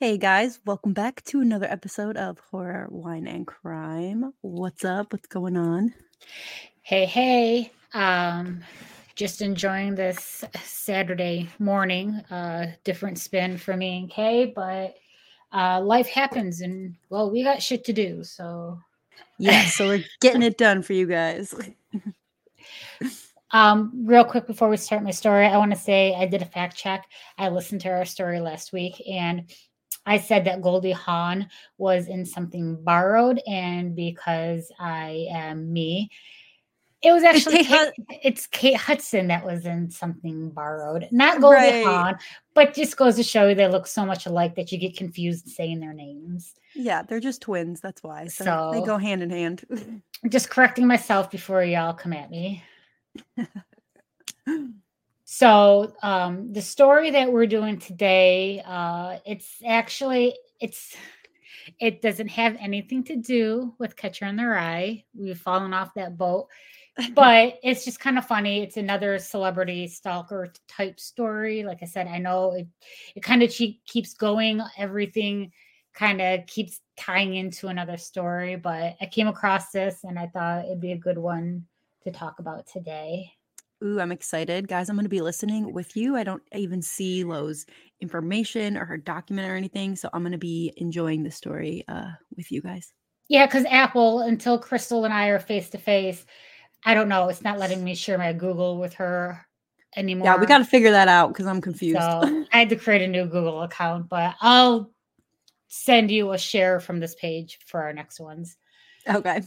Hey guys, welcome back to another episode of Horror, Wine, and Crime. What's up? What's going on? Hey. Just enjoying this Saturday morning. Different spin for me and Kay, but life happens and well, we got shit to do. So Yes, so we're getting it done for you guys. real quick before we start my story, I want to say I did a fact check. I listened to our story last week and I said that Goldie Hawn was in Something Borrowed, and because I am me, it was actually it's Kate Hudson that was in Something Borrowed, not Goldie Hawn, but just goes to show you they look so much alike that you get confused saying their names. Yeah, they're just twins. That's why. So they go hand in hand. Just correcting myself before y'all come at me. So the story that we're doing today, it doesn't have anything to do with Catcher in the Rye. We've fallen off that boat. But it's just kind of funny. It's another celebrity stalker type story. Like I said, I know it kind of keeps going. Everything kind of keeps tying into another story. But I came across this and I thought it'd be a good one to talk about today. Ooh, I'm excited. Guys, I'm going to be listening with you. I don't even see Lo's information or her document or anything. So I'm going to be enjoying the story with you guys. Yeah, because Apple, until Crystal and I are face to face, I don't know. It's not letting me share my Google with her anymore. Yeah, we got to figure that out because I'm confused. So I had to create a new Google account, but I'll send you a share from this page for our next ones. Okay.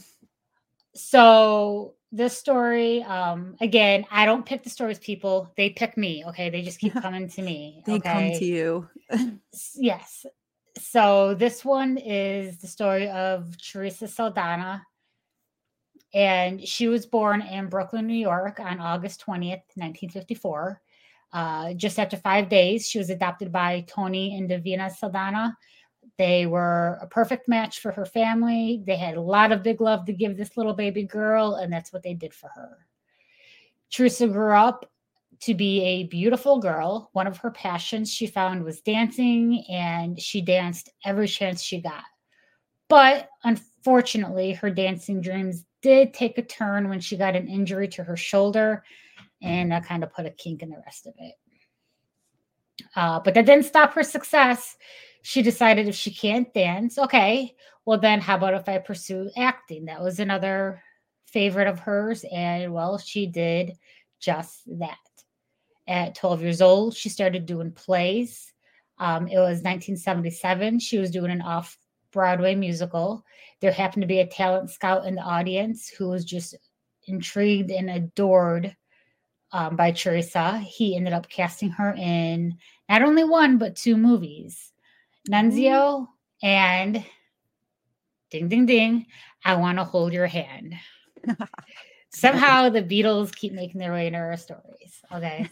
So this story, again, I don't pick the stories, people. They pick me, okay? They just keep coming to me. They come to you. Yes. So this one is the story of Teresa Saldana. And she was born in Brooklyn, New York on August 20th, 1954. Just after 5 days, she was adopted by Tony and Davina Saldana. They were a perfect match for her family. They had a lot of big love to give this little baby girl, and that's what they did for her. Teresa grew up to be a beautiful girl. One of her passions she found was dancing, and she danced every chance she got. But unfortunately, her dancing dreams did take a turn when she got an injury to her shoulder, and that kind of put a kink in the rest of it. But that didn't stop her success. She decided if she can't dance, okay, well then how about if I pursue acting? That was another favorite of hers, and well, she did just that. At 12 years old, she started doing plays. It was 1977. She was doing an off-Broadway musical. There happened to be a talent scout in the audience who was just intrigued and adored by Teresa. He ended up casting her in not only one, but two movies, Nunzio and Ding, Ding, Ding, I Want to Hold Your Hand. Somehow the Beatles keep making their way into our stories. Okay.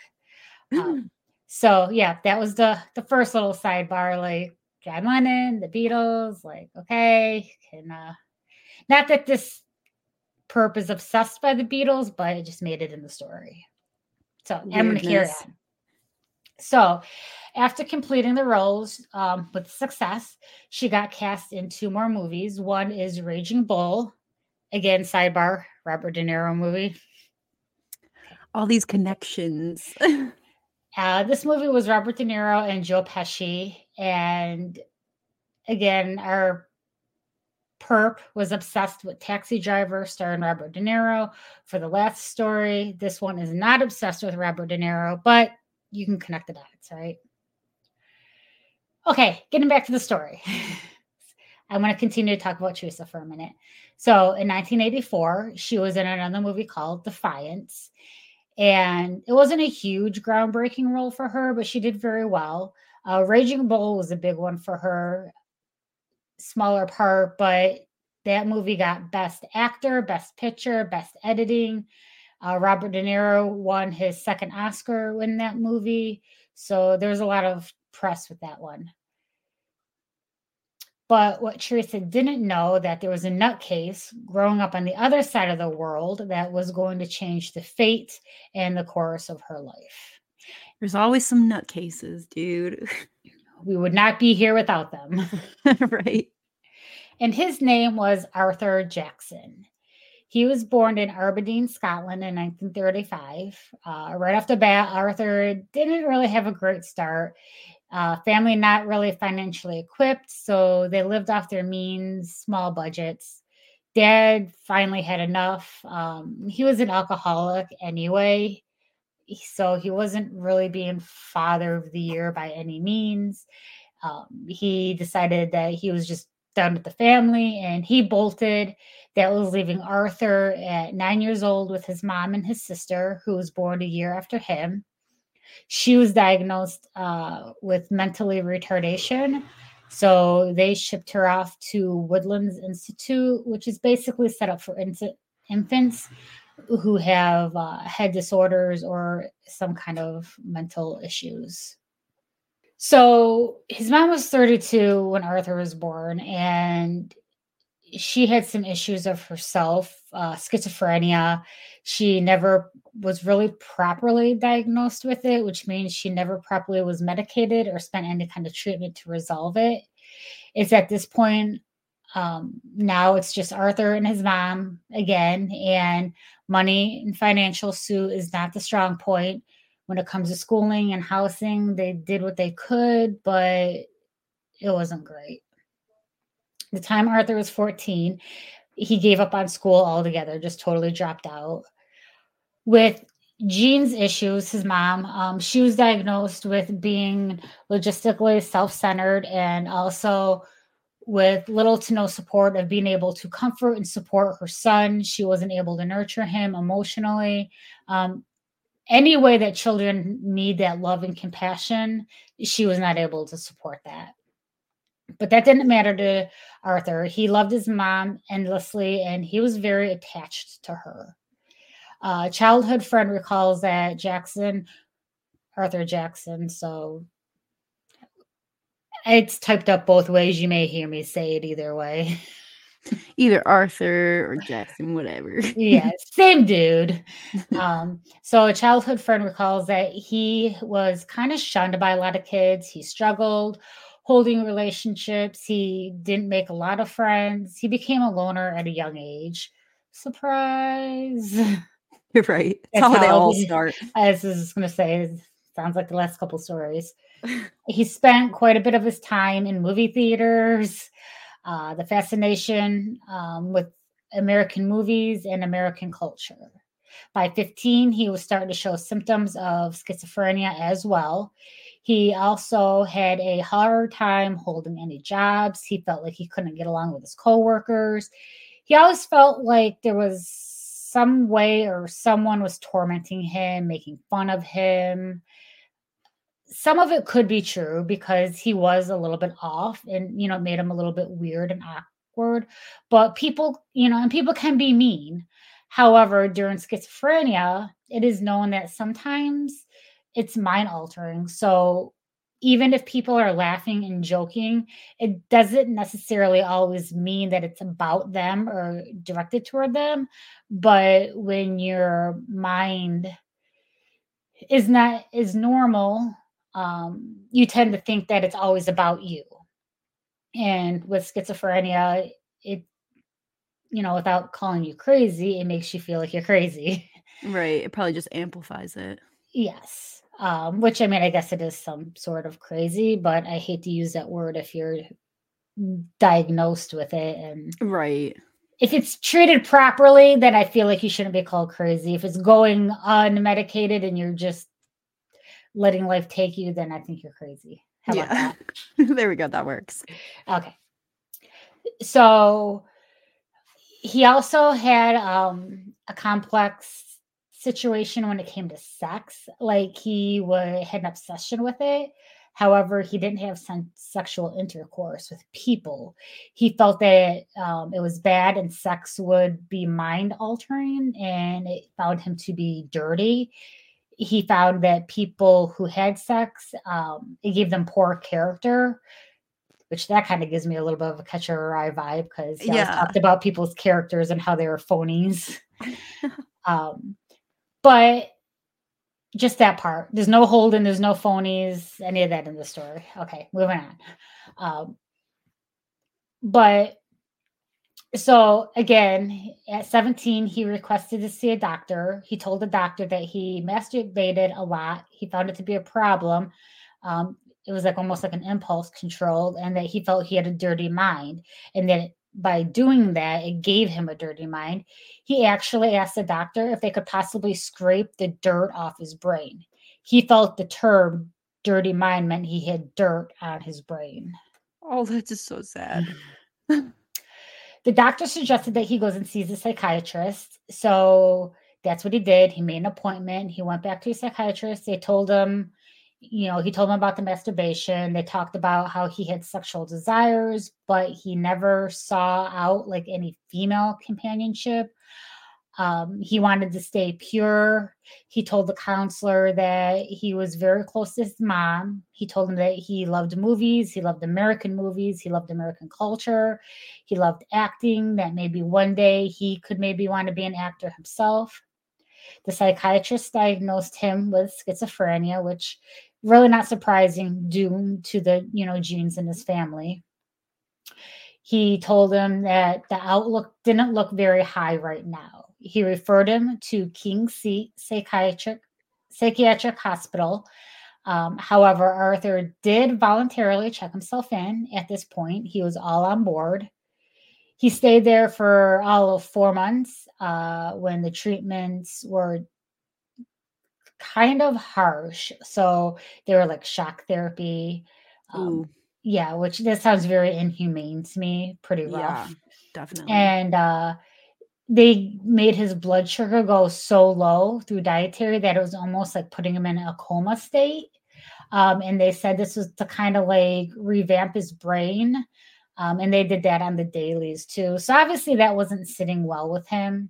So yeah, that was the first little sidebar, like John Lennon, the Beatles, like, okay, not that this perp is obsessed by the Beatles, but it just made it in the story. So I'm going to carry on. So after completing the roles with success, she got cast in two more movies. One is Raging Bull. Again, sidebar, Robert De Niro movie. All these connections. This movie was Robert De Niro and Joe Pesci. And again, our perp was obsessed with Taxi Driver starring Robert De Niro. For the last story, this one is not obsessed with Robert De Niro, but you can connect the dots, right? Okay, getting back to the story. I'm going to continue to talk about Teresa for a minute. So in 1984, she was in another movie called Defiance. And it wasn't a huge groundbreaking role for her, but she did very well. Raging Bull was a big one for her. Smaller part, but that movie got Best Actor, Best Picture, Best Editing. Robert De Niro won his second Oscar in that movie. So there was a lot of press with that one. But what Teresa didn't know, that there was a nutcase growing up on the other side of the world that was going to change the fate and the course of her life. There's always some nutcases, dude. We would not be here without them. Right. And his name was Arthur Jackson. He was born in Aberdeen, Scotland in 1935. Right off the bat, Arthur didn't really have a great start. Family not really financially equipped, so they lived off their means, small budgets. Dad finally had enough. He was an alcoholic anyway, so he wasn't really being father of the year by any means. He decided that he was just done with the family and he bolted. That was leaving Arthur at 9 years old with his mom and his sister, who was born a year after him. She was diagnosed with mentally retardation. So they shipped her off to Woodlands Institute, which is basically set up for infants who have head disorders or some kind of mental issues. So his mom was 32 when Arthur was born, and she had some issues of herself, schizophrenia. She never was really properly diagnosed with it, which means she never properly was medicated or spent any kind of treatment to resolve it. It's at this point, now it's just Arthur and his mom again, and money and financial suit is not the strong point. When it comes to schooling and housing, they did what they could, but it wasn't great. The time Arthur was 14, he gave up on school altogether, just totally dropped out. With Jean's issues, his mom, she was diagnosed with being logistically self-centered and also with little to no support of being able to comfort and support her son. She wasn't able to nurture him emotionally. Any way that children need that love and compassion, she was not able to support that. But that didn't matter to Arthur. He loved his mom endlessly, and he was very attached to her. A childhood friend recalls that Arthur Jackson, so it's typed up both ways. You may hear me say it either way. Either Arthur or Jackson, whatever. Yeah, same dude. So a childhood friend recalls that he was kind of shunned by a lot of kids. He struggled holding relationships. He didn't make a lot of friends. He became a loner at a young age. Surprise. You're right. That's how they all start. As I was going to say, sounds like the last couple stories. He spent quite a bit of his time in movie theaters. The fascination with American movies and American culture. By 15, he was starting to show symptoms of schizophrenia as well. He also had a hard time holding any jobs. He felt like he couldn't get along with his coworkers. He always felt like there was some way or someone was tormenting him, making fun of him. Some of it could be true because he was a little bit off and, it made him a little bit weird and awkward. But people, and people can be mean. However, during schizophrenia, it is known that sometimes it's mind altering. So even if people are laughing and joking, it doesn't necessarily always mean that it's about them or directed toward them. But when your mind is not as normal, you tend to think that it's always about you. And with schizophrenia, it, without calling you crazy, it makes you feel like you're crazy. Right. It probably just amplifies it. Yes. Which, I guess it is some sort of crazy, but I hate to use that word if you're diagnosed with it. And right. If it's treated properly, then I feel like you shouldn't be called crazy. If it's going unmedicated and you're just letting life take you, then I think you're crazy. How about that? There we go. That works. Okay. So he also had a complex situation when it came to sex. Like he had an obsession with it. However, he didn't have some sexual intercourse with people. He felt that it was bad and sex would be mind altering, and it found him to be dirty. He found that people who had sex, it gave them poor character, which that kind of gives me a little bit of a Catcher in the Rye vibe because he always talked about people's characters and how they were phonies. But Just that part. There's no Holden, there's no phonies, any of that in the story. Okay, moving on. But so again, at 17, he requested to see a doctor. He told the doctor that he masturbated a lot. He found it to be a problem. It was like almost like an impulse control, and that he felt he had a dirty mind. And that by doing that, it gave him a dirty mind. He actually asked the doctor if they could possibly scrape the dirt off his brain. He felt the term dirty mind meant he had dirt on his brain. Oh, that's just so sad. The doctor suggested that he goes and sees a psychiatrist. So that's what he did. He made an appointment. He went back to a psychiatrist. They told him, he told him about the masturbation. They talked about how he had sexual desires, but he never saw out like any female companionship. He wanted to stay pure. He told the counselor that he was very close to his mom. He told him that he loved movies. He loved American movies. He loved American culture. He loved acting, that maybe one day he could maybe want to be an actor himself. The psychiatrist diagnosed him with schizophrenia, which really not surprising due to the, genes in his family. He told him that the outlook didn't look very high right now. He referred him to King Seat Psychiatric Hospital. However, Arthur did voluntarily check himself in at this point. He was all on board. He stayed there for all of 4 months when the treatments were kind of harsh. So they were like shock therapy. Yeah, which that sounds very inhumane to me. Pretty rough. Yeah, definitely. And they made his blood sugar go so low through dietary that it was almost like putting him in a coma state. And they said this was to kind of like revamp his brain. And they did that on the dailies too. So obviously that wasn't sitting well with him.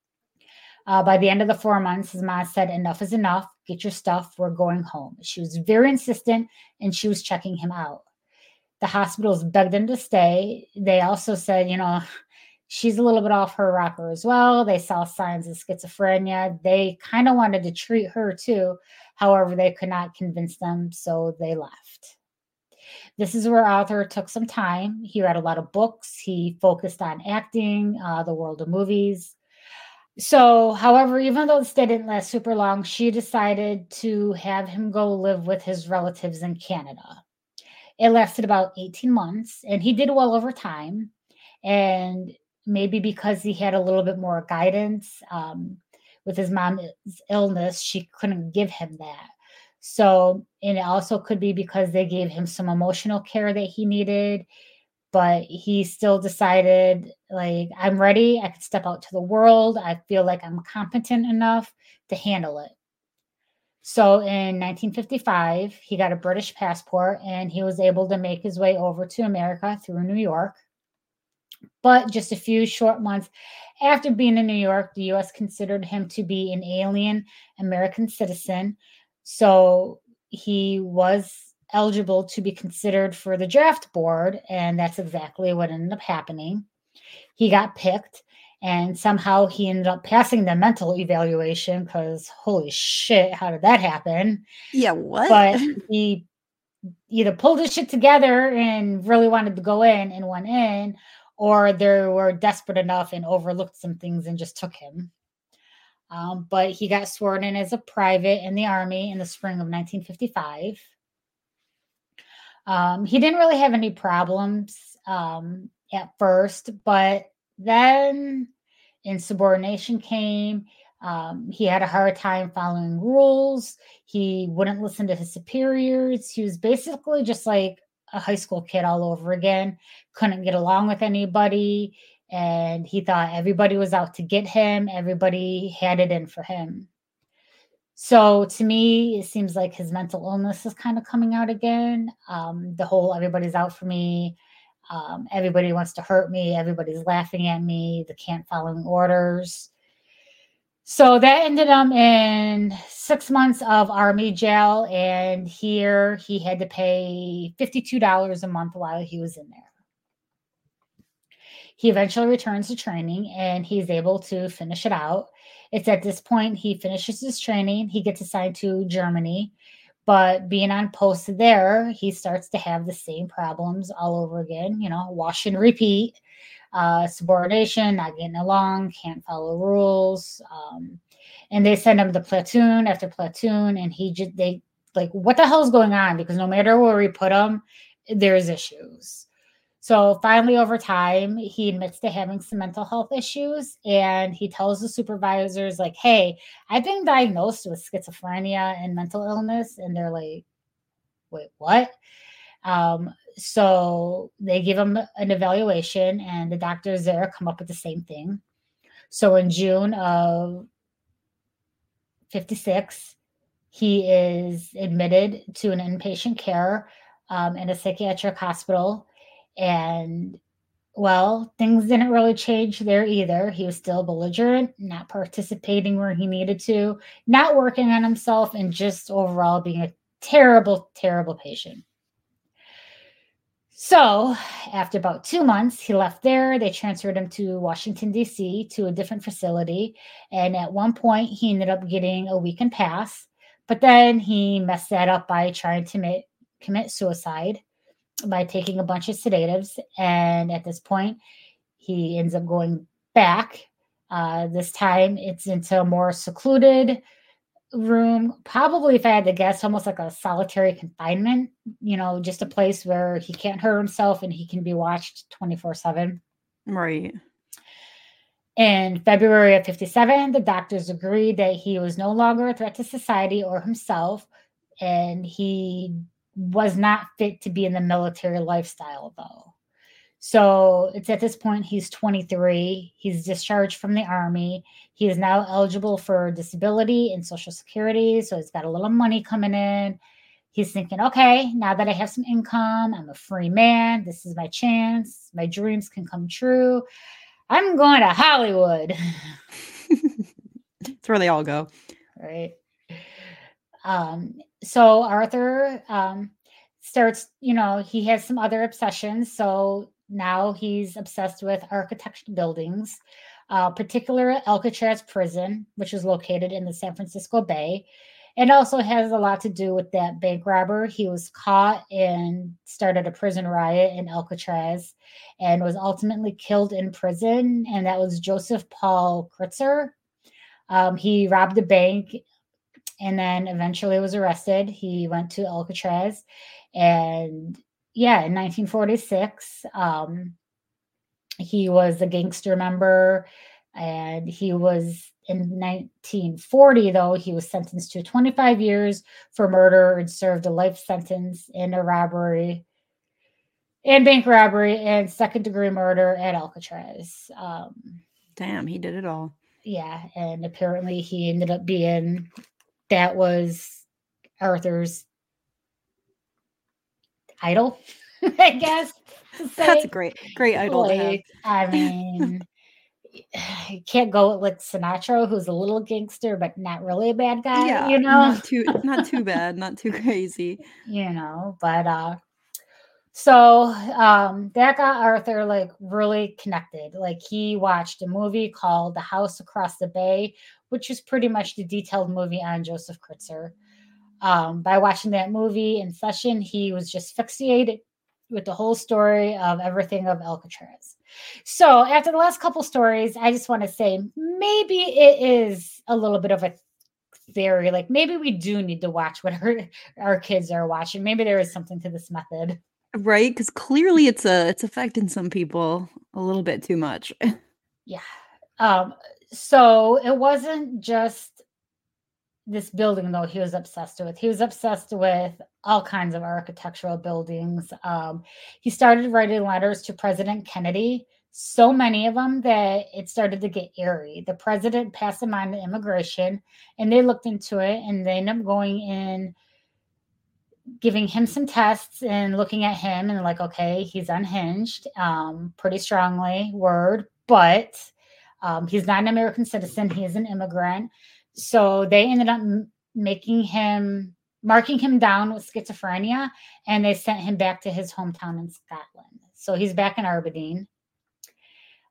By the end of the 4 months, his mom said, "Enough is enough. Get your stuff. We're going home." She was very insistent, and she was checking him out. The hospitals begged him to stay. They also said, she's a little bit off her rocker as well. They saw signs of schizophrenia. They kind of wanted to treat her too. However, they could not convince them, so they left. This is where Arthur took some time. He read a lot of books. He focused on acting, the world of movies. So, however, even though the stay didn't last super long, she decided to have him go live with his relatives in Canada. It lasted about 18 months, and he did well over time. And maybe because he had a little bit more guidance with his mom's illness, she couldn't give him that. So, and it also could be because they gave him some emotional care that he needed, but he still decided, like, I'm ready. I could step out to the world. I feel like I'm competent enough to handle it. So in 1955, he got a British passport and he was able to make his way over to America through New York. But just a few short months after being in New York, the U.S. considered him to be an alien American citizen. So he was eligible to be considered for the draft board, and that's exactly what ended up happening. He got picked, and somehow he ended up passing the mental evaluation because holy shit, how did that happen? Yeah, what? But he either pulled his shit together and really wanted to go in and went in, or they were desperate enough and overlooked some things and just took him. But he got sworn in as a private in the Army in the spring of 1955. He didn't really have any problems at first, but then insubordination came. He had a hard time following rules. He wouldn't listen to his superiors. He was basically just like a high school kid all over again. Couldn't get along with anybody. And he thought everybody was out to get him. Everybody had it in for him. So to me, it seems like his mental illness is kind of coming out again. The whole everybody's out for me. Everybody wants to hurt me. Everybody's laughing at me. They can't follow orders. So that ended him in 6 months of Army jail. And here he had to pay $52 a month while he was in there. He eventually returns to training and he's able to finish it out. It's at this point he finishes his training, he gets assigned to Germany, but being on post there, he starts to have the same problems all over again, wash and repeat, subordination, not getting along, can't follow rules. And they send him to platoon after platoon, and they like, what the hell is going on? Because no matter where we put him, there's issues. So finally, over time, he admits to having some mental health issues, and he tells the supervisors, like, hey, I've been diagnosed with schizophrenia and mental illness. And they're like, wait, what? So they give him an evaluation, and the doctors there come up with the same thing. So in June of 56, he is admitted to an inpatient care in a psychiatric hospital. And, well, things didn't really change there either. He was still belligerent, not participating where he needed to, not working on himself, and just overall being a terrible, terrible patient. So after about 2 months, he left there. They transferred him to Washington, D.C., to a different facility. And at one point, he ended up getting a weekend pass. But then he messed that up by trying to commit suicide by taking a bunch of sedatives. And at this point, he ends up going back. This time, it's into a more secluded room, probably, if I had to guess, almost like a solitary confinement, just a place where he can't hurt himself and he can be watched 24/7. Right. In February of 57, the doctors agreed that he was no longer a threat to society or himself, and he was not fit to be in the military lifestyle, though. So it's at this point, he's 23. He's discharged from the Army. He is now eligible for disability and Social Security. So he's got a little money coming in. He's thinking, okay, now that I have some income, I'm a free man. This is my chance. My dreams can come true. I'm going to Hollywood. It's where they all go. Right. So Arthur starts, he has some other obsessions. So now he's obsessed with architectural buildings, particularly Alcatraz prison, which is located in the San Francisco Bay. It also has a lot to do with that bank robber. He was caught and started a prison riot in Alcatraz and was ultimately killed in prison. And that was Joseph Paul Kritzer. He robbed a bank and then eventually was arrested. He went to Alcatraz. And yeah, in 1946, he was a gangster member, and he was in 1940, though, he was sentenced to 25 years for murder and served a life sentence in a robbery and bank robbery and second-degree murder at Alcatraz. Damn, he did it all. Yeah, and apparently he ended up that was Arthur's idol, I guess. That's a great idol to have. I mean, you can't go with Sinatra, who's a little gangster, but not really a bad guy, Yeah, not too bad, not too crazy. But so that got Arthur really connected. He watched a movie called The House Across the Bay, which is pretty much the detailed movie on Joseph Kritzer. By watching that movie in session, he was just fixated with the whole story of everything of Alcatraz. So after the last couple stories, I just want to say maybe it is a little bit of a theory. Maybe we do need to watch what our kids are watching. Maybe there is something to this method. Right? Because clearly it's affecting some people a little bit too much. Yeah. So it wasn't just this building, though, he was obsessed with. He was obsessed with all kinds of architectural buildings. He started writing letters to President Kennedy, so many of them that it started to get eerie. The president passed them on to immigration, and they looked into it, and they ended up going in, giving him some tests and looking at him and okay, he's unhinged, pretty strongly, but he's not an American citizen. He is an immigrant. So they ended up marking him down with schizophrenia, and they sent him back to his hometown in Scotland. So he's back in Aberdeen.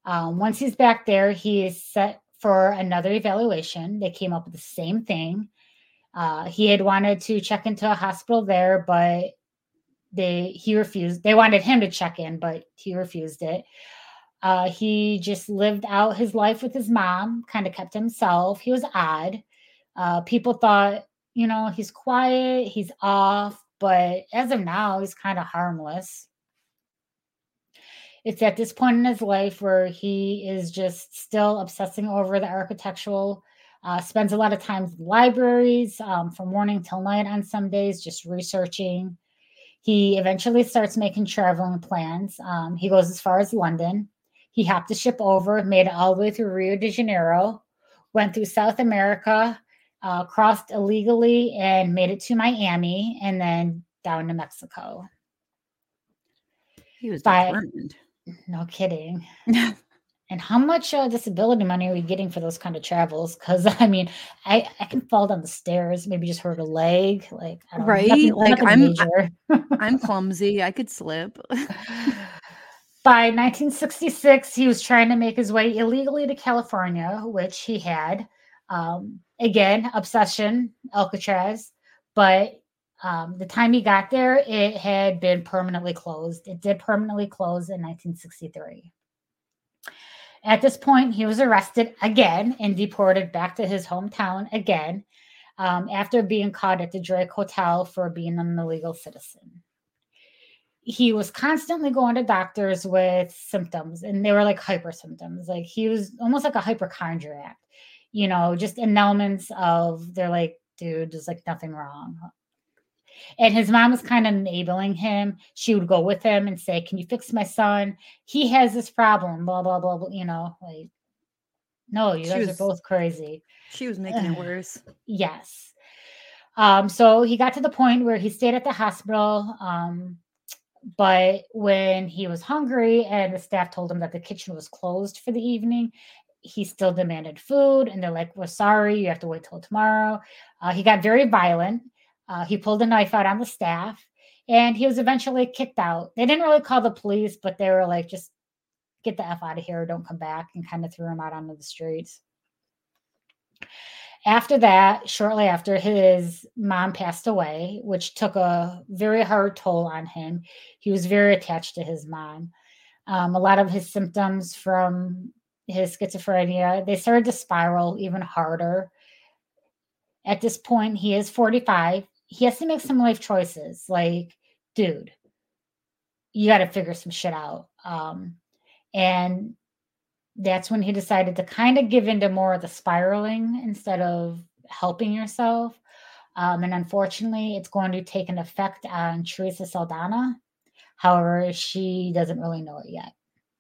Once he's back there, he is set for another evaluation. They came up with the same thing. He had wanted to check into a hospital there, but he refused. They wanted him to check in, but he refused it. He just lived out his life with his mom, kind of kept himself. He was odd. People thought, he's quiet, he's off, but as of now, he's kind of harmless. It's at this point in his life where he is just still obsessing over the architectural, spends a lot of time in libraries from morning till night on some days, just researching. He eventually starts making traveling plans. He goes as far as London. He hopped a ship over, made it all the way through Rio de Janeiro, went through South America, crossed illegally and made it to Miami, and then down to Mexico. He was determined. No kidding. And how much disability money are we getting for those kind of travels? Because I can fall down the stairs, maybe just hurt a leg, like I don't know, Right? nothing major. I'm clumsy. I could slip. By 1966, he was trying to make his way illegally to California, which he had. Again, obsession, Alcatraz. But the time he got there, it had been permanently closed. It did permanently close in 1963. At this point, he was arrested again and deported back to his hometown again after being caught at the Drake Hotel for being an illegal citizen. He was constantly going to doctors with symptoms, and they were like hyper symptoms. Like he was almost like a hypochondriac, just in elements of, they're like, dude, there's like nothing wrong. And his mom was kind of enabling him. She would go with him and say, can you fix my son? He has this problem, blah, blah, blah, blah. Like, no, you guys are both crazy. She was making it worse. Yes. So he got to the point where he stayed at the hospital. But when he was hungry and the staff told him that the kitchen was closed for the evening, he still demanded food. And they're like, we're sorry, you have to wait till tomorrow. He got very violent. He pulled a knife out on the staff, and he was eventually kicked out. They didn't really call the police, but they were like, just get the F out of here, don't come back, and kind of threw him out onto the streets. After that, shortly after, his mom passed away, which took a very hard toll on him. He was very attached to his mom. A lot of his symptoms from his schizophrenia, they started to spiral even harder. At this point, he is 45. He has to make some life choices. Like, dude, you got to figure some shit out. And that's when he decided to kind of give into more of the spiraling instead of helping yourself. And unfortunately, it's going to take an effect on Teresa Saldana. However, she doesn't really know it yet.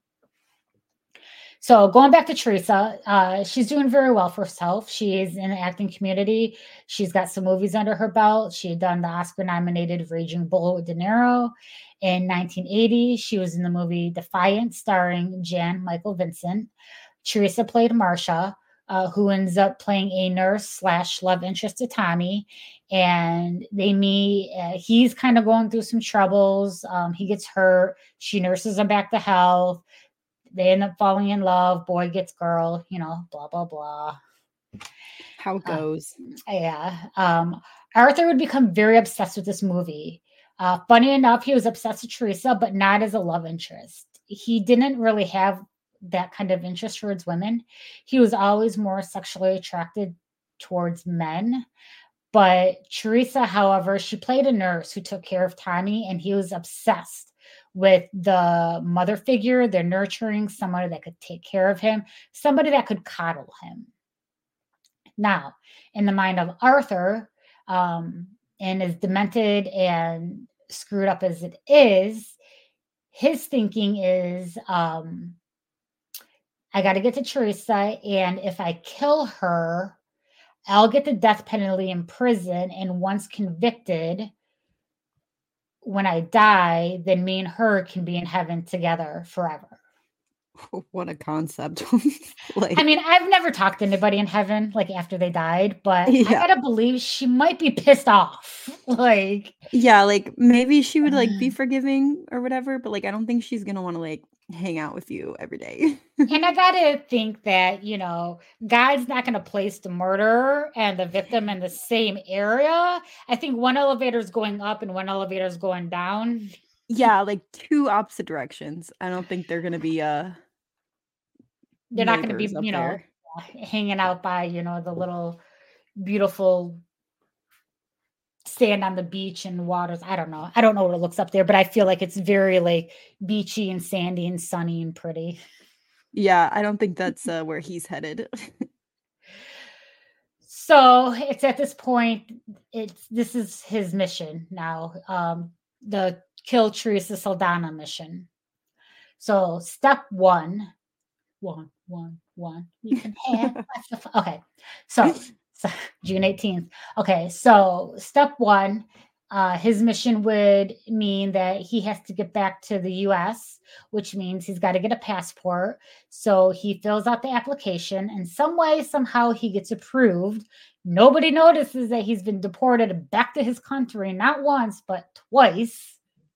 So going back to Teresa, she's doing very well for herself. She is in the acting community. She's got some movies under her belt. She had done the Oscar-nominated Raging Bull with De Niro. In 1980, she was in the movie Defiant, starring Jan Michael Vincent. Teresa played Marcia, who ends up playing a nurse / love interest to Tommy. And they meet. He's kind of going through some troubles. He gets hurt. She nurses him back to health. They end up falling in love. Boy gets girl, blah, blah, blah. How it goes. Arthur would become very obsessed with this movie. Funny enough, he was obsessed with Teresa, but not as a love interest. He didn't really have that kind of interest towards women. He was always more sexually attracted towards men. But Teresa, however, she played a nurse who took care of Tommy, and he was obsessed with the mother figure. They're nurturing somebody that could take care of him, somebody that could coddle him. Now, in the mind of Arthur, and as demented and screwed up as it is, his thinking is, I got to get to Teresa, and if I kill her, I'll get the death penalty in prison, and once convicted, when I die, then me and her can be in heaven together forever. What a concept. I've never talked to anybody in heaven, like after they died, but I gotta believe she might be pissed off. Maybe she would be forgiving or whatever, but I don't think she's gonna want to hang out with you every day. And I gotta think that, God's not gonna place the murderer and the victim in the same area. I think one elevator is going up and one elevator is going down. Yeah, like 2 opposite directions. I don't think they're gonna be, They're not gonna be, neighbors up there. hanging out by, the little beautiful sand on the beach and waters. I don't know. I don't know what it looks up there, but I feel like it's very like beachy and sandy and sunny and pretty. Yeah, I don't think that's, where he's headed. So it's at this point, this is his mission now. The kill Teresa Saldana mission. So step one, you can have okay. So June 18th. Okay, so step one, his mission would mean that he has to get back to the US, which means he's got to get a passport. So he fills out the application, and some way, somehow he gets approved. Nobody notices that he's been deported back to his country, not once, but twice.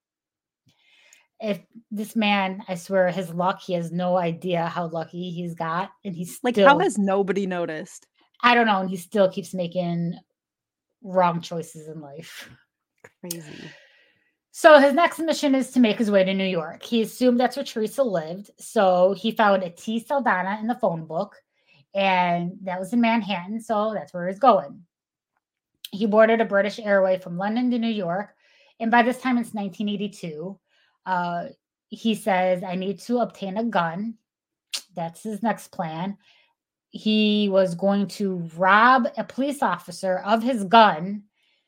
If this man, I swear, his luck, he has no idea how lucky he's got. And he's Like, still, how has nobody noticed? I don't know, and he still keeps making wrong choices in life. Crazy. So his next mission is to make his way to New York. He assumed that's where Teresa lived. So he found a T. Saldana in the phone book, and that was in Manhattan. So that's where he's going. He boarded a British Airway from London to New York. And by this time, it's 1982. He says, I need to obtain a gun. That's his next plan. He was going to rob a police officer of his gun.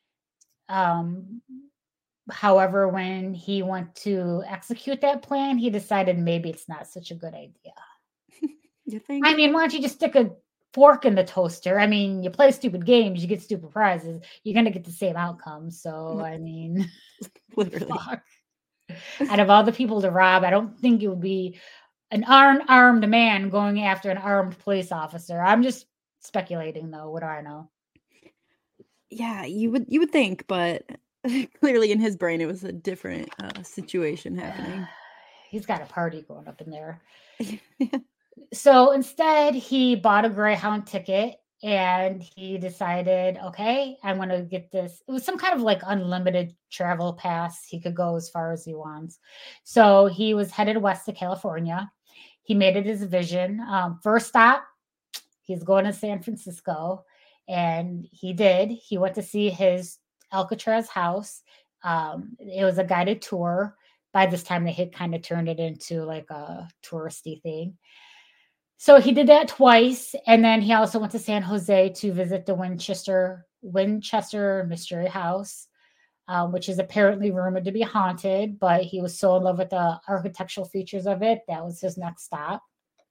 However, when he went to execute that plan, he decided maybe it's not such a good idea. You think? I mean, why don't you just stick a fork in the toaster? I mean, you play stupid games, you get stupid prizes. You're going to get the same outcome. So, I mean, Literally. fuck. Out of all the people to rob, I don't think it would be an armed man going after an armed police officer. I'm just speculating, though. What do I know? Yeah, you would think, but clearly in his brain, it was a different, situation happening. He's got a party going up in there. So instead, he bought a Greyhound ticket and he decided, okay, I'm going to get this. It was some kind of like unlimited travel pass. He could go as far as he wants. So he was headed west to California. He made it his vision. First stop, he's going to San Francisco. And he did. He went to see his Alcatraz house. It was a guided tour. By this time, they had kind of turned it into like a touristy thing. So he did that twice. And then he also went to San Jose to visit the Winchester Mystery House, which is apparently rumored to be haunted. But he was so in love with the architectural features of it, that was his next stop.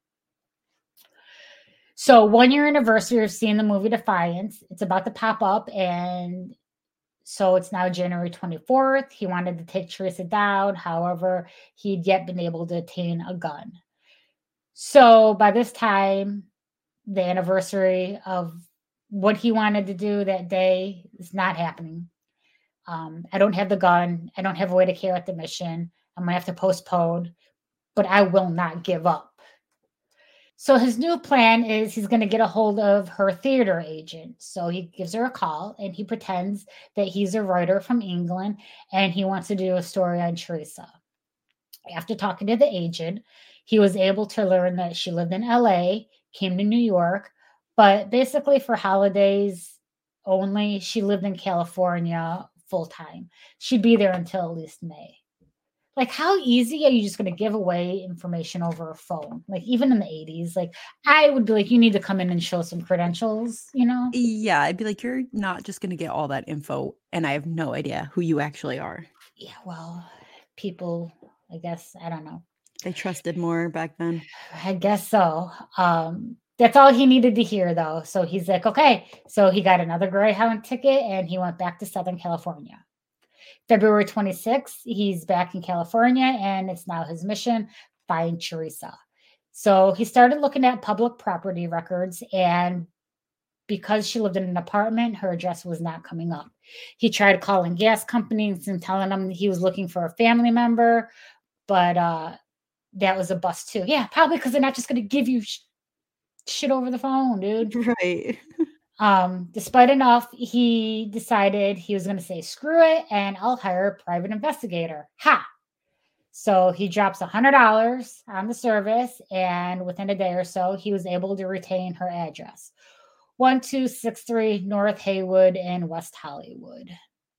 So 1 year anniversary of seeing the movie Defiance. It's about to pop up, and so it's now January 24th. He wanted to take Teresa down. However, he'd yet been able to attain a gun. So by this time, the anniversary of what he wanted to do that day is not happening. I don't have the gun. I don't have a way to carry out the mission. I'm going to have to postpone, but I will not give up. So his new plan is he's going to get a hold of her theater agent. So he gives her a call and he pretends that he's a writer from England and he wants to do a story on Teresa. After talking to the agent, he was able to learn that she lived in LA, came to New York, but basically for holidays only, she lived in California full time. She'd be there until at least May. Like, how easy are you just going to give away information over a phone? Like, even in the 80s, like, I would be like, you need to come in and show some credentials, Yeah, I'd be like, you're not just gonna get all that info, and I have no idea who you actually are. Yeah, well, people, I guess, I don't know. They trusted more back then. I guess so. That's all he needed to hear, though. So he's like, okay. So he got another Greyhound ticket, and he went back to Southern California. February 26th, he's back in California, and it's now his mission, find Teresa. So he started looking at public property records, and because she lived in an apartment, her address was not coming up. He tried calling gas companies and telling them he was looking for a family member, but that was a bust too. Yeah, probably because they're not just going to give you shit over the phone, dude. Right. Despite enough, he decided he was going to say, screw it, and I'll hire a private investigator. Ha! So he drops $100 on the service, and within a day or so, he was able to retain her address. 1263 North Haywood in West Hollywood.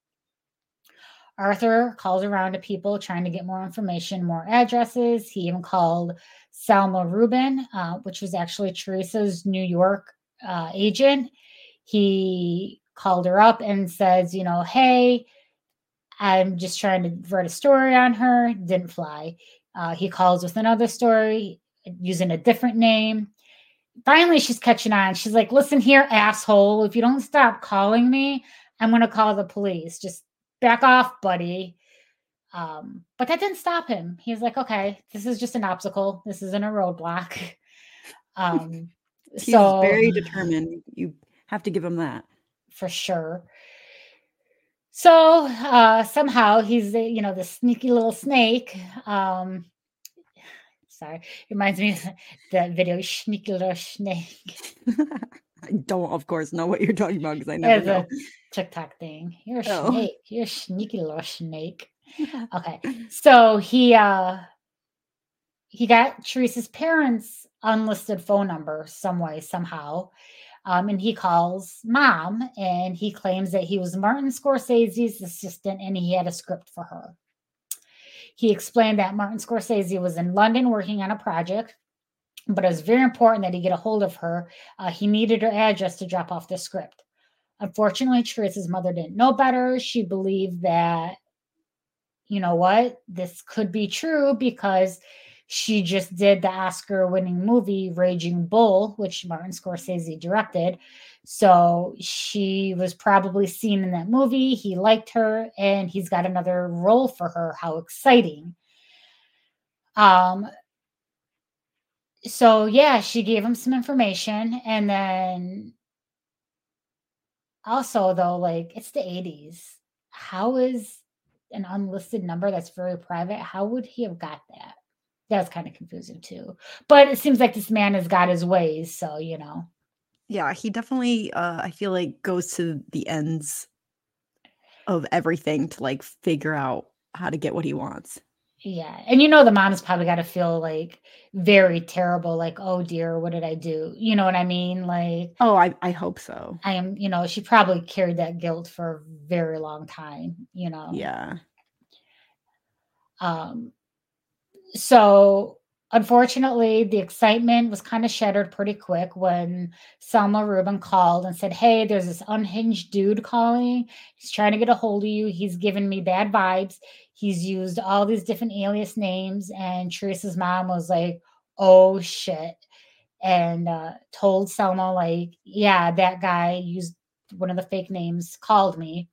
Arthur calls around to people trying to get more information, more addresses. He even called Selma Rubin, which was actually Teresa's New York agent. He called her up and says, hey, I'm just trying to write a story on her. Didn't fly. He calls with another story using a different name. Finally, she's catching on. She's like, listen here, asshole. If you don't stop calling me, I'm going to call the police. Just back off, buddy. But that didn't stop him. He's like, okay, this is just an obstacle. This isn't a roadblock. He's very determined. You have to give him that. For sure. So somehow he's, the sneaky little snake. Sorry, it reminds me of that video, Sneaky Little Snake. I don't, of course, know what you're talking about because I never know. It's a TikTok thing. You're a snake. You're a sneaky little snake. Okay, so he got Teresa's parents' unlisted phone number some way, somehow. And he calls mom, and he claims that he was Martin Scorsese's assistant and he had a script for her. He explained that Martin Scorsese was in London working on a project, but it was very important that he get a hold of her. He needed her address to drop off the script. Unfortunately, Teresa's mother didn't know better. She believed that, this could be true because she just did the Oscar-winning movie Raging Bull, which Martin Scorsese directed. So she was probably seen in that movie. He liked her, and he's got another role for her. How exciting. So, yeah, she gave him some information. And then also, though, it's the 80s. How is an unlisted number that's very private? How would he have got that? That's kind of confusing too. But it seems like this man has got his ways, so Yeah, he definitely I feel like goes to the ends of everything to figure out how to get what he wants. Yeah. And the mom's probably got to feel very terrible, oh dear, what did I do? You know what I mean? Oh, I hope so. I am, she probably carried that guilt for a very long time, Yeah. So unfortunately, the excitement was kind of shattered pretty quick when Selma Rubin called and said, hey, there's this unhinged dude calling. He's trying to get a hold of you. He's giving me bad vibes. He's used all these different alias names. And Teresa's mom was like, oh, shit. And told Selma, yeah, that guy used one of the fake names, called me.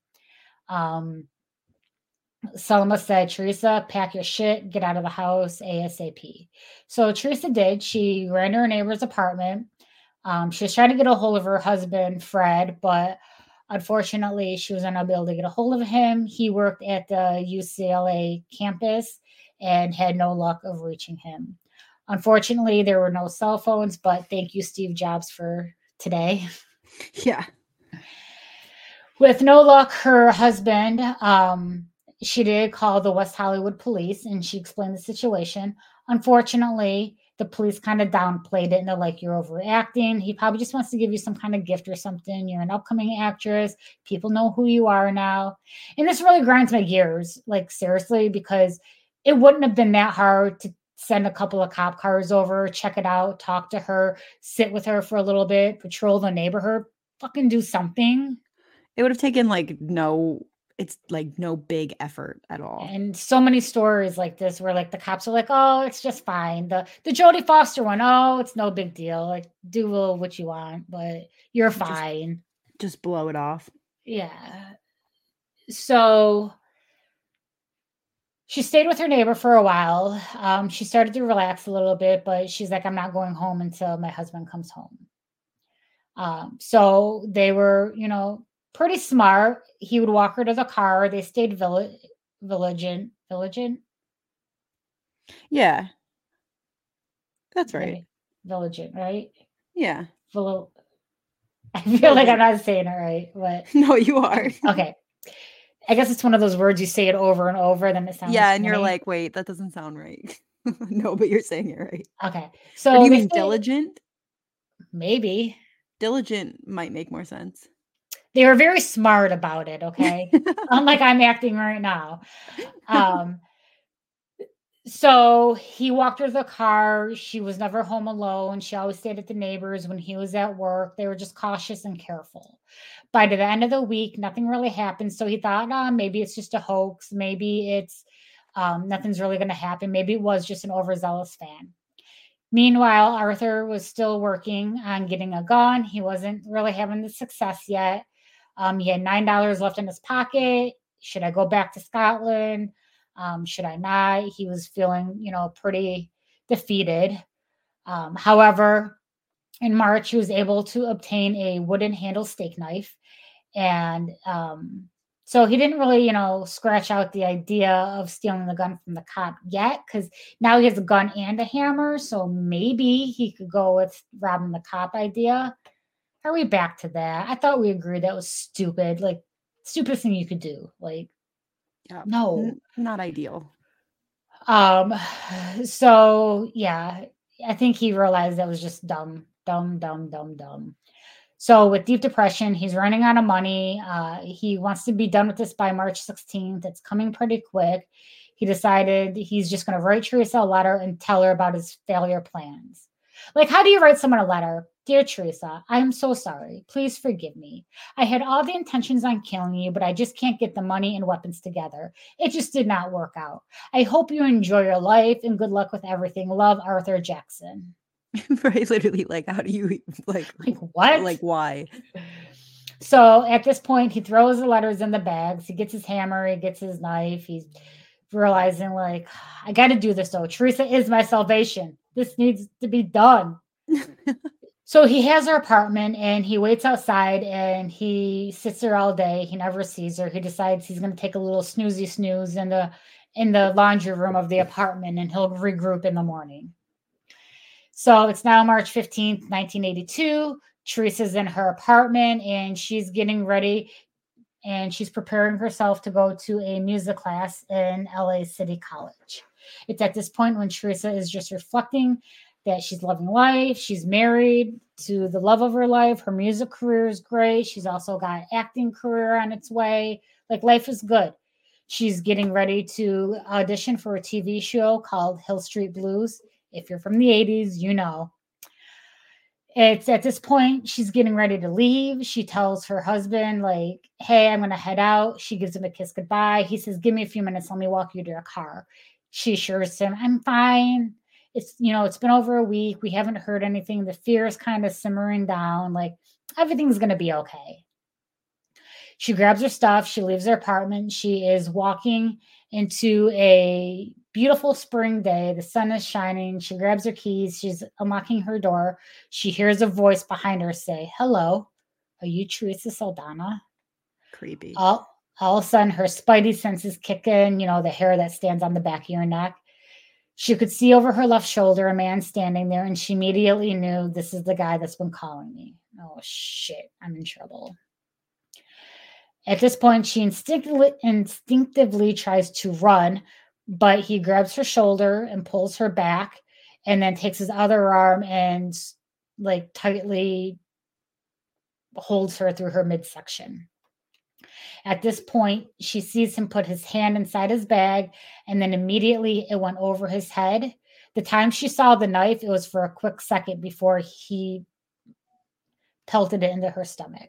Selma said, Teresa, pack your shit, get out of the house ASAP. So Teresa did. She ran to her neighbor's apartment. She was trying to get a hold of her husband, Fred, but unfortunately, she was unable to get a hold of him. He worked at the UCLA campus and had no luck of reaching him. Unfortunately, there were no cell phones, but thank you, Steve Jobs, for today. Yeah. With no luck, her husband, she did call the West Hollywood police, and she explained the situation. Unfortunately, the police kind of downplayed it, and they're like, you're overreacting. He probably just wants to give you some kind of gift or something. You're an upcoming actress. People know who you are now. And this really grinds my gears, seriously, because it wouldn't have been that hard to send a couple of cop cars over, check it out, talk to her, sit with her for a little bit, patrol the neighborhood, fucking do something. It would have taken no big effort at all. And so many stories like this where the cops are like, oh, it's just fine. The Jodie Foster one, oh, it's no big deal. Do what you want, but you're fine. Just blow it off. Yeah. So she stayed with her neighbor for a while. She started to relax a little bit, but she's like, I'm not going home until my husband comes home. So they were, pretty smart. He would walk her to the car. They stayed vigilant. Yeah. That's right. Vigilant, right? Yeah. I feel like I'm not saying it right, but no, you are. Okay. I guess it's one of those words you say it over and over, then it sounds Yeah, and funny. you're like, wait, that doesn't sound right. No, but you're saying it right. Okay. Or So do you they mean say diligent? maybe. Diligent might make more sense. They were very smart about it, okay? Unlike I'm acting right now. So he walked her to the car. She was never home alone. She always stayed at the neighbors when he was at work. They were just cautious and careful. By the end of the week, nothing really happened. So he thought, maybe it's just a hoax. Maybe it's nothing's really going to happen. Maybe it was just an overzealous fan. Meanwhile, Arthur was still working on getting a gun. He wasn't really having the success yet. He had $9 left in his pocket. Should I go back to Scotland? Should I not? He was feeling, pretty defeated. However, in March, he was able to obtain a wooden handle steak knife. And so he didn't really, scratch out the idea of stealing the gun from the cop yet, because now he has a gun and a hammer. So maybe he could go with robbing the cop idea. Are we back to that? I thought we agreed that was stupid. Like, stupidest thing you could do. Like, Yeah. no. Not ideal. So yeah, I think he realized that was just dumb. So with deep depression, he's running out of money. He wants to be done with this by March 16th. It's coming pretty quick. He decided he's just going to write Teresa a letter and tell her about his failure plans. Like, how do you write someone a letter? Dear Teresa, I am so sorry. Please forgive me. I had all the intentions on killing you, but I just can't get the money and weapons together. It just did not work out. I hope you enjoy your life and good luck with everything. Love, Arthur Jackson. Right, literally, like, how do you, like what? Like, why? So at this point, he throws the letters in the bags. He gets his hammer. He gets his knife. He's realizing, like, I got to do this, though. Teresa is my salvation. This needs to be done. So he has her apartment and he waits outside and he sits there all day. He never sees her. He decides he's going to take a little snoozy snooze in the laundry room of the apartment and he'll regroup in the morning. So it's now March 15th, 1982. Teresa's in her apartment and she's getting ready and she's preparing herself to go to a music class in LA City College. It's at this point when Teresa is just reflecting that she's loving life. She's married to the love of her life. Her music career is great. She's also got an acting career on its way. Like, life is good. She's getting ready to audition for a TV show called Hill Street Blues. If you're from the 80s, you know. It's at this point she's getting ready to leave. She tells her husband, like, hey, I'm going to head out. She gives him a kiss goodbye. He says, give me a few minutes. Let me walk you to your car. She assures him, I'm fine. It's been over a week. We haven't heard anything. The fear is kind of simmering down. Like, everything's going to be okay. She grabs her stuff. She leaves her apartment. She is walking into a beautiful spring day. The sun is shining. She grabs her keys. She's unlocking her door. She hears a voice behind her say, hello, are you Teresa Saldana? Creepy. All of a sudden, her spidey senses kick in, the hair that stands on the back of your neck. She could see over her left shoulder a man standing there, and she immediately knew, this is the guy that's been calling me. Oh, shit, I'm in trouble. At this point, she instinctively tries to run, but he grabs her shoulder and pulls her back and then takes his other arm and, like, tightly holds her through her midsection. At this point, she sees him put his hand inside his bag, and then immediately it went over his head. The time she saw the knife, it was for a quick second before he pelted it into her stomach.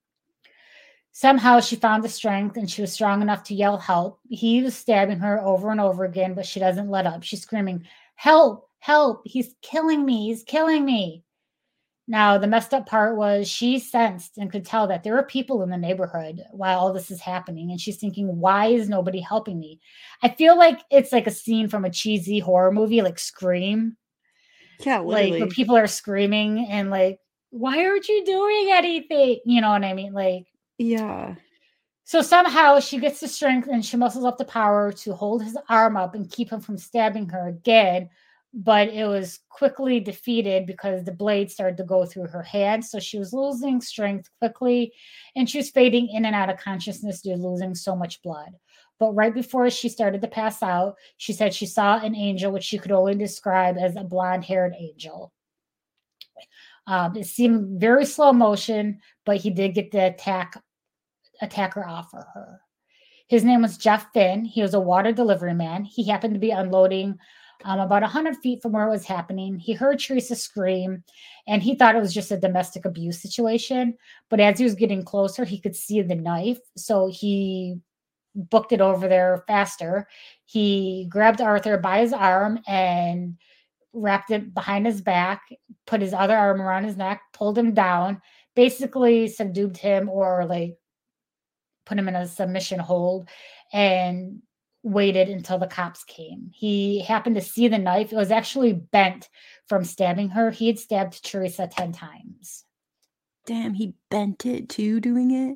Somehow she found the strength, and she was strong enough to yell help. He was stabbing her over and over again, but she doesn't let up. She's screaming, help, help, he's killing me, he's killing me. Now, the messed up part was she sensed and could tell that there were people in the neighborhood while all this is happening. And she's thinking, why is nobody helping me? I feel like it's like a scene from a cheesy horror movie, like Scream. Yeah, literally. Like, where people are screaming and like, why aren't you doing anything? You know what I mean? Like, yeah. So somehow she gets the strength and she muscles up the power to hold his arm up and keep him from stabbing her again. but it was quickly defeated because the blade started to go through her hand. So she was losing strength quickly, and she was fading in and out of consciousness due to losing so much blood. But right before she started to pass out, she said she saw an angel, which she could only describe as a blonde-haired angel. It seemed very slow motion, but he did get the attacker off of her. His name was Jeff Finn. He was a water delivery man. He happened to be unloading about 100 feet from where it was happening. He heard Teresa scream, and he thought it was just a domestic abuse situation. But as he was getting closer, he could see the knife. So he booked it over there faster. He grabbed Arthur by his arm and wrapped it behind his back, put his other arm around his neck, pulled him down, basically subdued him or like put him in a submission hold, and waited until the cops came. He happened to see the knife. It was actually bent from stabbing her. He had stabbed Teresa 10 times. Damn, he bent it too doing it?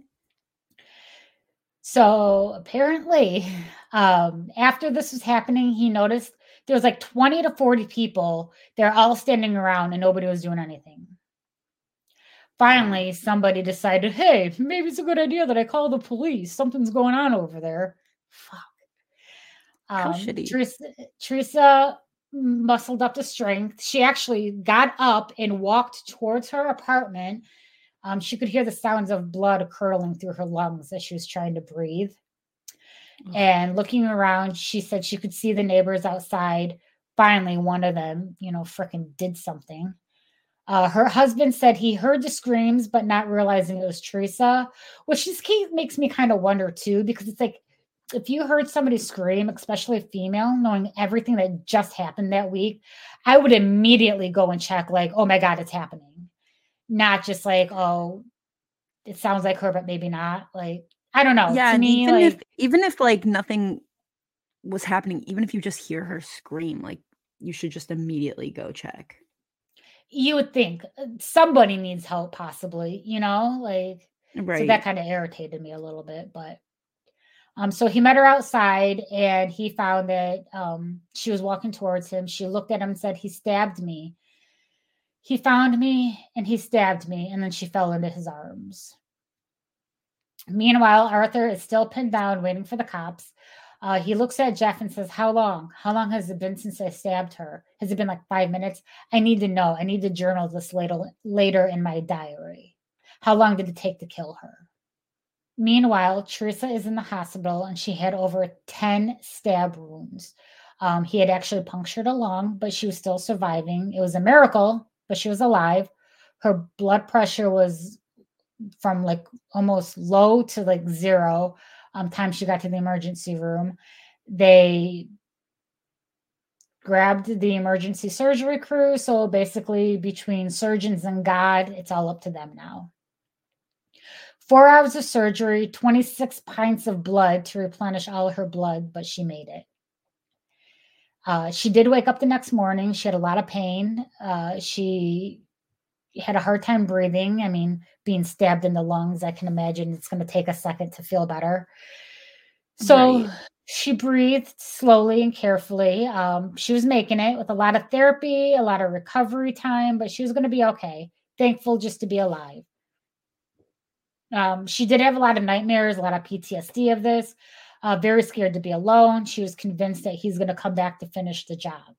So apparently, after this was happening, he noticed there was like 20 to 40 people. They're all standing around and nobody was doing anything. Finally, somebody decided, hey, maybe it's a good idea that I call the police. Something's going on over there. Fuck. How shitty. Teresa muscled up to strength. She actually got up and walked towards her apartment. She could hear the sounds of blood curdling through her lungs as she was trying to breathe. And looking around, she said she could see the neighbors outside. Finally, one of them, freaking did something. Her husband said he heard the screams, but not realizing it was Teresa, which this case makes me kind of wonder too, because it's like, if you heard somebody scream, especially a female, knowing everything that just happened that week, I would immediately go and check like, oh my God, it's happening. Not just like, oh, it sounds like her, but maybe not. Like, I don't know. Yeah, to and me, even if like nothing was happening, even if you just hear her scream, like you should just immediately go check. You would think somebody needs help, possibly, like, right. So that kind of irritated me a little bit, but so he met her outside and he found that she was walking towards him. She looked at him and said, he stabbed me. He found me and he stabbed me. And then she fell into his arms. Meanwhile, Arthur is still pinned down, waiting for the cops. He looks at Jeff and says, how long? How long has it been since I stabbed her? Has it been like 5 minutes? I need to know. I need to journal this later in my diary. How long did it take to kill her? Meanwhile, Teresa is in the hospital and she had over 10 stab wounds. He had actually punctured a lung, but she was still surviving. It was a miracle, but she was alive. Her blood pressure was from like almost low to like zero. Time she got to the emergency room. They grabbed the emergency surgery crew. So basically, between surgeons and God, it's all up to them now. 4 hours of surgery, 26 pints of blood to replenish all of her blood, but she made it. She did wake up the next morning. She had a lot of pain. She had a hard time breathing. I mean, being stabbed in the lungs, I can imagine it's going to take a second to feel better. So she breathed slowly and carefully. She was making it with a lot of therapy, a lot of recovery time, but she was going to be okay. Thankful just to be alive. She did have a lot of nightmares, a lot of PTSD of this. Very scared to be alone. She was convinced that he's going to come back to finish the job.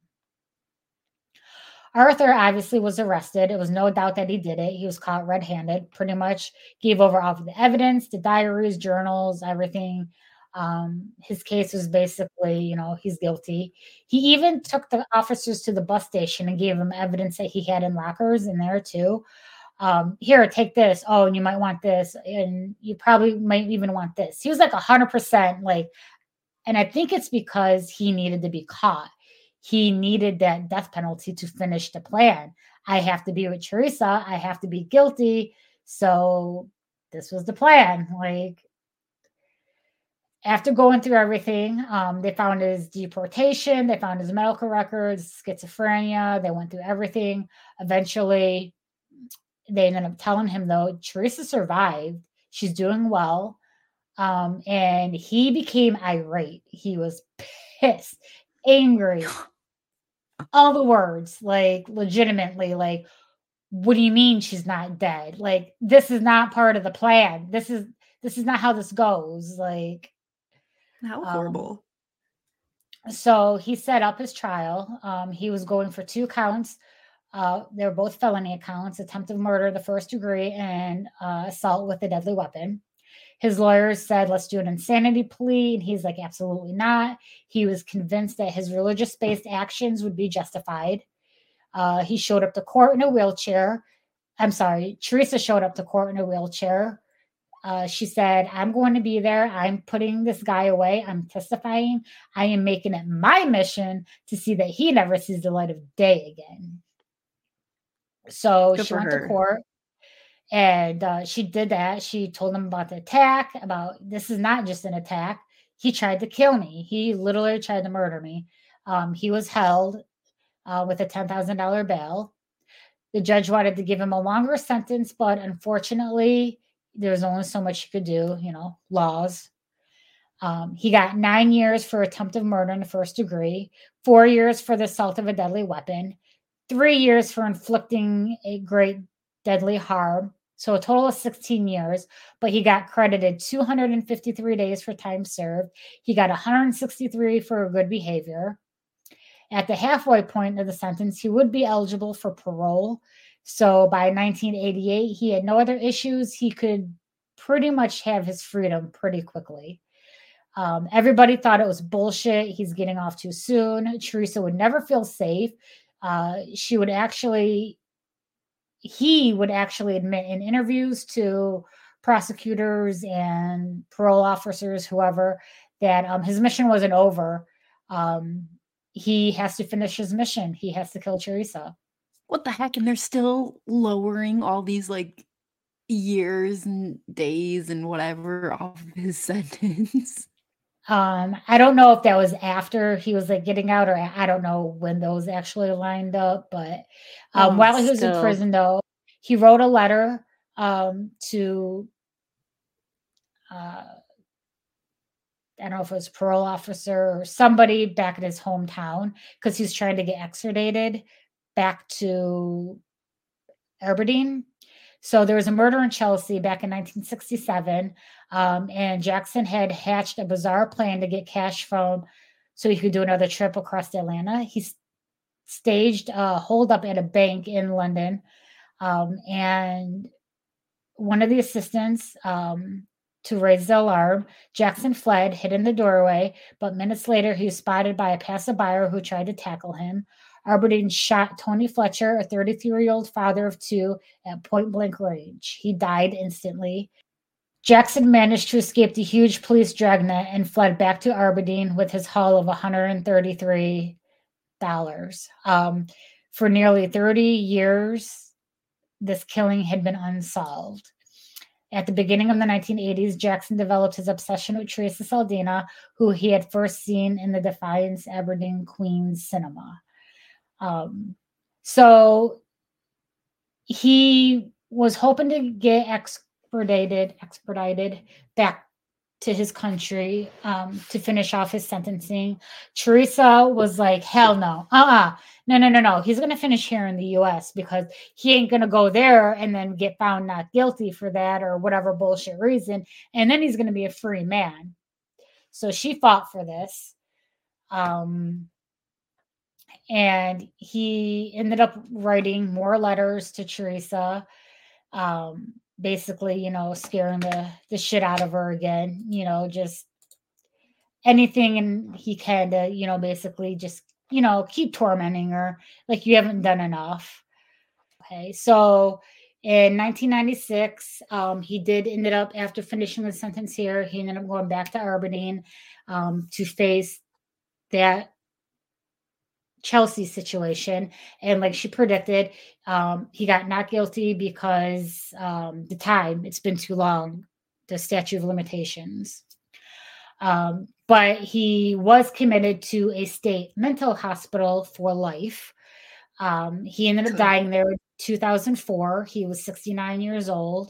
Arthur obviously was arrested. It was no doubt that he did it. He was caught red-handed, pretty much gave over all of the evidence, the diaries, journals, everything. His case was basically, he's guilty. He even took the officers to the bus station and gave them evidence that he had in lockers in there too. Here, take this. Oh, and you might want this. And you probably might even want this. He was like 100% like, and I think it's because he needed to be caught. He needed that death penalty to finish the plan. I have to be with Teresa. I have to be guilty. So this was the plan. Like, after going through everything, they found his deportation. They found his medical records, schizophrenia. They went through everything. Eventually, they ended up telling him, though, Teresa survived. She's doing well. And he became irate. He was pissed, angry. all the words, like legitimately, like, what do you mean she's not dead? Like, this is not part of the plan. This is not how this goes. Like, How um, horrible. so he set up his trial. He was going for 2 counts. They were both felony accounts: attempted murder, the first degree, and assault with a deadly weapon. His lawyers said, let's do an insanity plea. And he's like, absolutely not. He was convinced that his religious based actions would be justified. He showed up to court in a wheelchair. I'm sorry, Teresa showed up to court in a wheelchair. She said, I'm going to be there. I'm putting this guy away. I'm testifying. I am making it my mission to see that he never sees the light of day again. So Good she for went to her. court. And she did that. She told him about the attack, about this is not just an attack. He tried to kill me. He literally tried to murder me. He was held with a $10,000 bail. The judge wanted to give him a longer sentence, but unfortunately, there's only so much he could do, laws. He got 9 years for attempted murder in the first degree, 4 years for the assault of a deadly weapon, 3 years for inflicting a great deadly harm. So a total of 16 years, but he got credited 253 days for time served. He got 163 for good behavior. At the halfway point of the sentence, he would be eligible for parole. So by 1988, he had no other issues. He could pretty much have his freedom pretty quickly. Everybody thought it was bullshit. He's getting off too soon. Teresa would never feel safe. He would actually admit in interviews to prosecutors and parole officers, whoever, that his mission wasn't over. He has to finish his mission. He has to kill Teresa. What the heck? And they're still lowering all these like years and days and whatever off of his sentence. I don't know if that was after he was like getting out, or I don't know when those actually lined up, but while he was in Still. prison, though, he wrote a letter to I don't know if it was parole officer or somebody back in his hometown, because he's trying to get extradited back to Aberdeen. So there was a murder in Chelsea back in 1967, and Jackson had hatched a bizarre plan to get cash so he could do another trip across Atlanta. He staged a holdup at a bank in London, and one of the assistants, to raise the alarm, Jackson fled, hid in the doorway, but minutes later he was spotted by a passerby who tried to tackle him. Aberdeen shot Tony Fletcher, a 33-year-old father of 2, at point-blank range. He died instantly. Jackson managed to escape the huge police dragnet and fled back to Aberdeen with his haul of $133. For nearly 30 years, this killing had been unsolved. At the beginning of the 1980s, Jackson developed his obsession with Teresa Saldana, who he had first seen in the Defiance Aberdeen Queens cinema. So he was hoping to get extradited back to his country to finish off his sentencing. Teresa was like, hell no. No. He's going to finish here in the U.S. because he ain't going to go there and then get found not guilty for that or whatever bullshit reason. And then he's going to be a free man. So she fought for this. And he ended up writing more letters to Teresa, basically, scaring the shit out of her again, just anything. And he can to, basically just, keep tormenting her. Like, you haven't done enough. Okay. So in 1996, he ended up, after finishing the sentence here, he ended up going back to Aberdeen to face that Chelsea situation. And like she predicted, he got not guilty because it's been too long, the statute of limitations. But he was committed to a state mental hospital for life. He ended up dying there in 2004. He was 69 years old.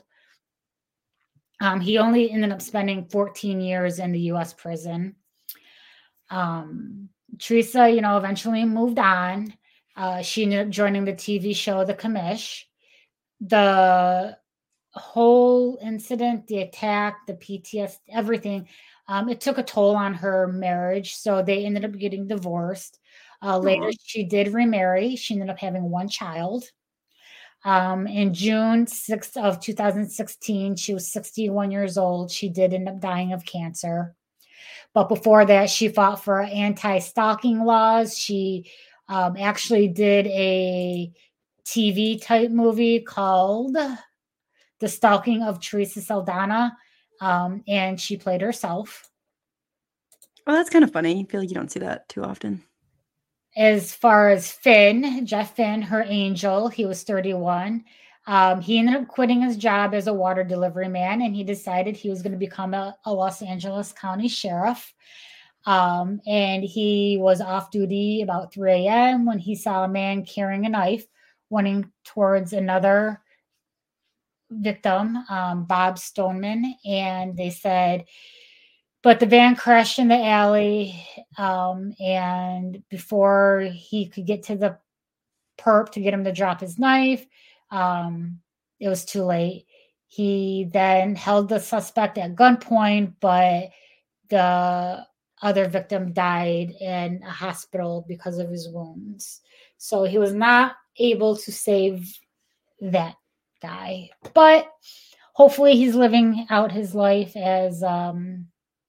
He only ended up spending 14 years in the U.S. prison. Teresa, eventually moved on. She ended up joining the TV show The Commish. The whole incident, the attack, the PTSD, everything, it took a toll on her marriage. So they ended up getting divorced. Later, Aw. she did remarry. She ended up having one child. In June 6th of 2016, she was 61 years old. She did end up dying of cancer. But before that, she fought for anti-stalking laws. She actually did a TV type movie called The Stalking of Teresa Saldana, and she played herself. Oh, that's kind of funny. I feel like you don't see that too often. As far as Finn, Jeff Finn, her angel, he was 31. He ended up quitting his job as a water delivery man, and he decided he was going to become a Los Angeles County sheriff. And he was off duty about 3 a.m. when he saw a man carrying a knife running towards another victim, Bob Stoneman. And they said, but the van crashed in the alley. And before he could get to the perp to get him to drop his knife, it was too late. He then held the suspect at gunpoint, but the other victim died in a hospital because of his wounds. So he was not able to save that guy. But hopefully he's living out his life as an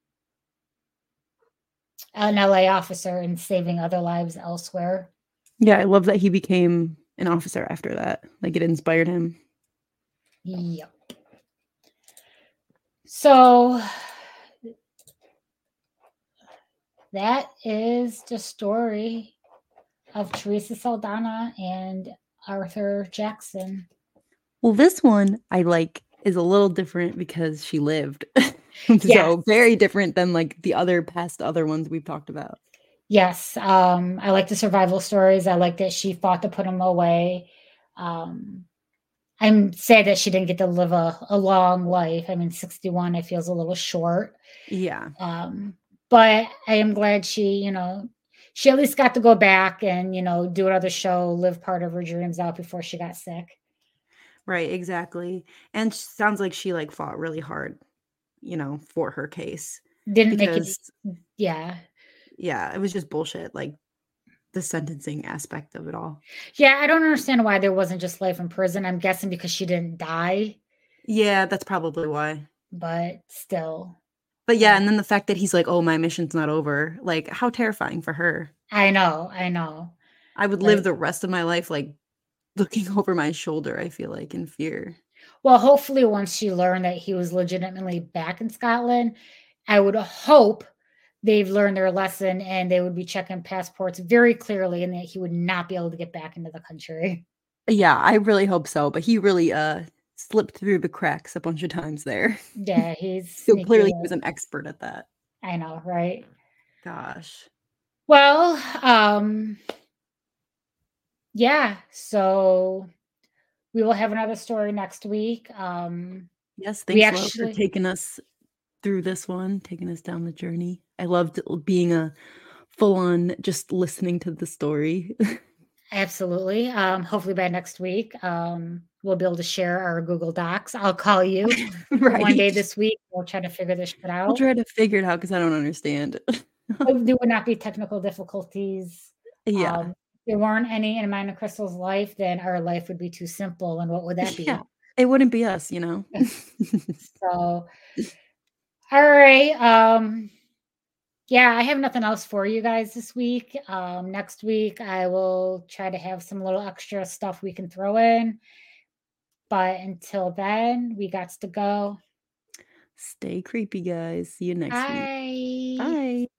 LA officer and saving other lives elsewhere. Yeah, I love that he became an officer after that. Like, it inspired him. Yep. So that is the story of Teresa Saldana and Arthur Jackson. Well, this one I like is a little different because she lived. So Yes. very different than like the other ones we've talked about. Yes. I like the survival stories. I like that she fought to put them away. I'm sad that she didn't get to live a long life. I mean, 61, I feels a little short. Yeah. But I am glad she at least got to go back and, do another show, live part of her dreams out before she got sick. Right, exactly. And sounds like she like fought really hard, for her case. Didn't make it. Because Yeah. yeah, it was just bullshit, like the sentencing aspect of it all. Yeah, I don't understand why there wasn't just life in prison. I'm guessing because she didn't die, Yeah, that's probably why. but still. But yeah, and then the fact that he's like, "Oh, my mission's not over." Like, how terrifying for her. I know. I would live the rest of my life like looking over my shoulder, I feel like, in fear. Well, hopefully once she learned that he was legitimately back in Scotland, I would hope they've learned their lesson and they would be checking passports very clearly and that he would not be able to get back into the country. Yeah, I really hope so, but he really slipped through the cracks a bunch of times there. Yeah, he's So sneaky. clearly he was an expert at that. I know, right? Gosh. Well, yeah, so we will have another story next week. Yes, thanks, Lo, for taking us through this one, taking us down the journey. I loved being a full-on just listening to the story. Absolutely. Hopefully by next week, we'll be able to share our Google Docs. I'll call you one day this week. We'll try to figure this shit out. We'll try to figure it out because I don't understand. There would not be technical difficulties. Yeah. If there weren't any in mine and Crystal's life, then our life would be too simple. And what would that be? Yeah, it wouldn't be us, So, all right. Yeah, I have nothing else for you guys this week. Next week, I will try to have some little extra stuff we can throw in. But until then, we got to go. Stay creepy, guys. See you next week. Bye. Bye.